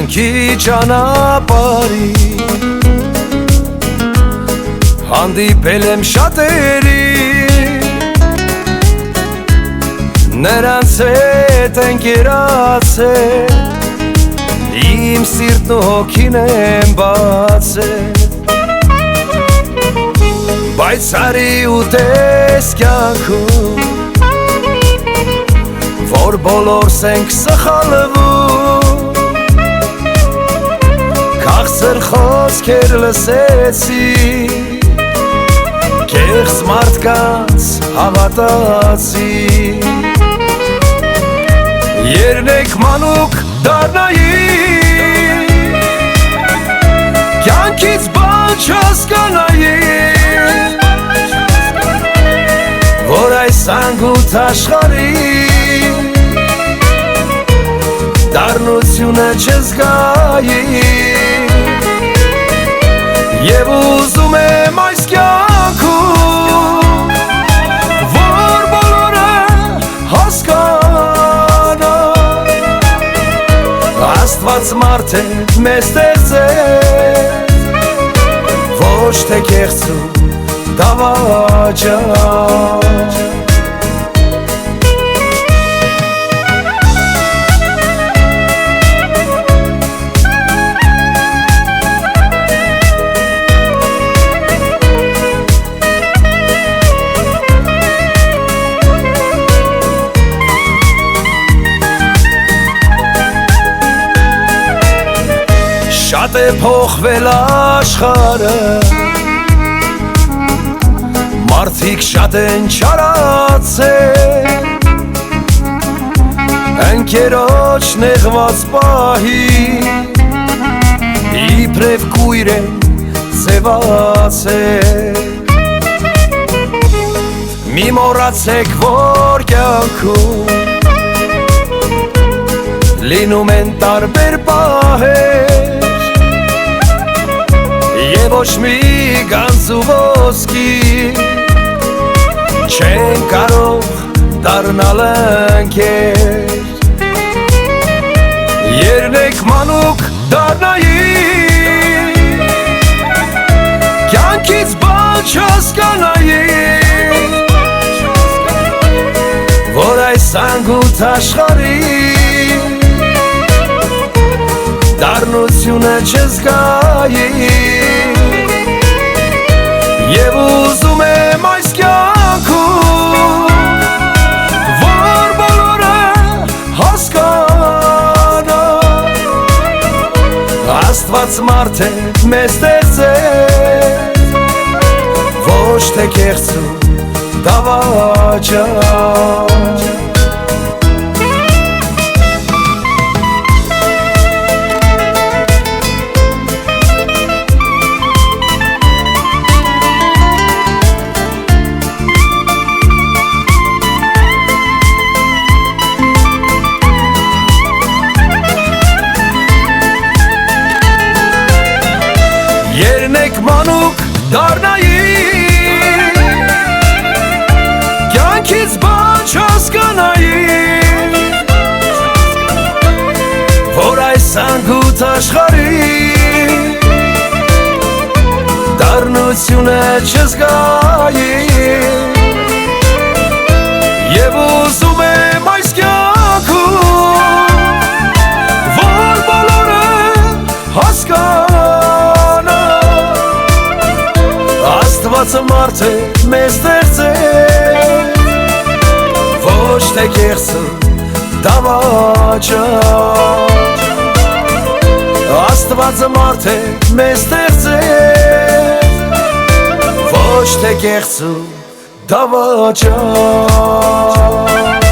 Կյանքի ճանապարհի հանդիպել եմ շատերի, նրանց հետ ընկերացել, իմ սիրտն ու հոգին եմ բացել, բայց արի ու տես կյանքում, որ բոլորս ենք սխալվում, քաղցր խոսքեր լսեցի, կեղծ մարդկանց հավատացի, երնեք մանուկ դառնայի, կյանքից բան չհասկանայի, որ այս անգութ աշխարհի դառնությունը չզգայի, և ուզում եմ այս կյանքում, որ բոլորը հասկանան, Աստված մարդ է մեզ ստեղծել, ոչ թե կեղծու դավաճան։ Շատ է փոխվել աշխարհը, մարդիկ շատ են չարացել, ընկերոջ նեղված պահի իբրև կույր են ձևացել, մի մոռացեք, որ կյանքում լինում են տարբեր պահեր, և ոչ մի գանձ ու ոսկի չեն կարող դառնալ ընկեր, երնեք մանուկ դառնայի, կյանքից բան չհասկանայի, որ այս անգութ աշխարհի դառնությունը չզգայի, և ուզում եմ այս կյանքում, որ բոլորը հասկանան, Աստված մարդ է մեզ ստեղծել, ոչ թե կեղծու դավաճան։ Երնեք մանուկ դառնայի, կյանքից բան չհասկանայի, որ այս անգութ աշխարհի դառնությունը չզգայի, և ուզում եմ այս կյանքում, որ բոլորը հասկանան, Աստված մարդ է մեզ ստեղծել, ոչ թե կեղծու դավաճան, Աստված մարդ է մեզ ստեղծել, ոչ թե կեղծու դավաճան։